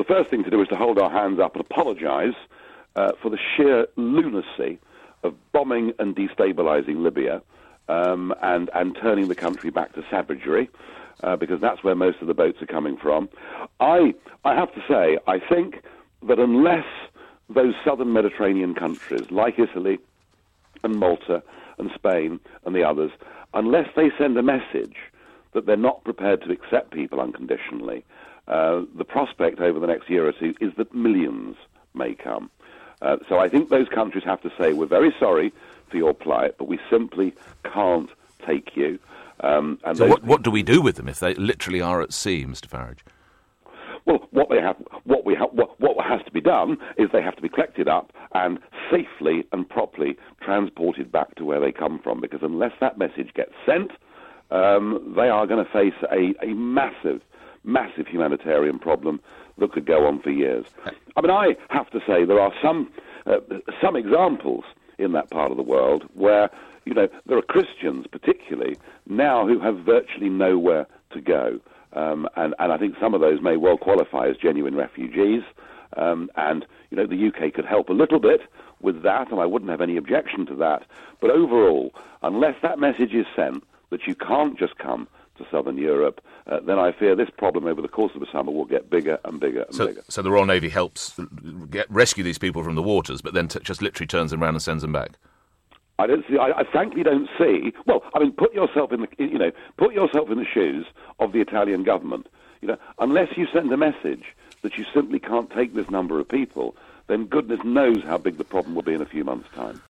first thing to do is to hold our hands up and apologise for the sheer lunacy of bombing and destabilising Libya and turning the country back to savagery, because that's where most of the boats are coming from. I have to say, I think that unless those southern Mediterranean countries, like Italy and Malta and Spain and the others, unless they send a message that they're not prepared to accept people unconditionally, the prospect over the next year or two is that millions may come. So I think those countries have to say, we're very sorry for your plight, but we simply can't take you. And so what do we do with them if they literally are at sea, Mr. Farage? Well, what has to be done is they have to be collected up and safely and properly transported back to where they come from, because unless that message gets sent, they are going to face a massive humanitarian problem that could go on for years. I mean, I have to say there are some examples in that part of the world where, there are Christians particularly now who have virtually nowhere to go. And I think some of those may well qualify as genuine refugees. And the UK could help a little bit with that, and I wouldn't have any objection to that. But overall, unless that message is sent that you can't just come to southern Europe, then I fear this problem over the course of the summer will get bigger and bigger and bigger. So the Royal Navy helps rescue these people from the waters, but then just literally turns them around and sends them back? I frankly don't see. Well, I mean, put yourself in the shoes of the Italian government. Unless you send a message that you simply can't take this number of people, then goodness knows how big the problem will be in a few months' time.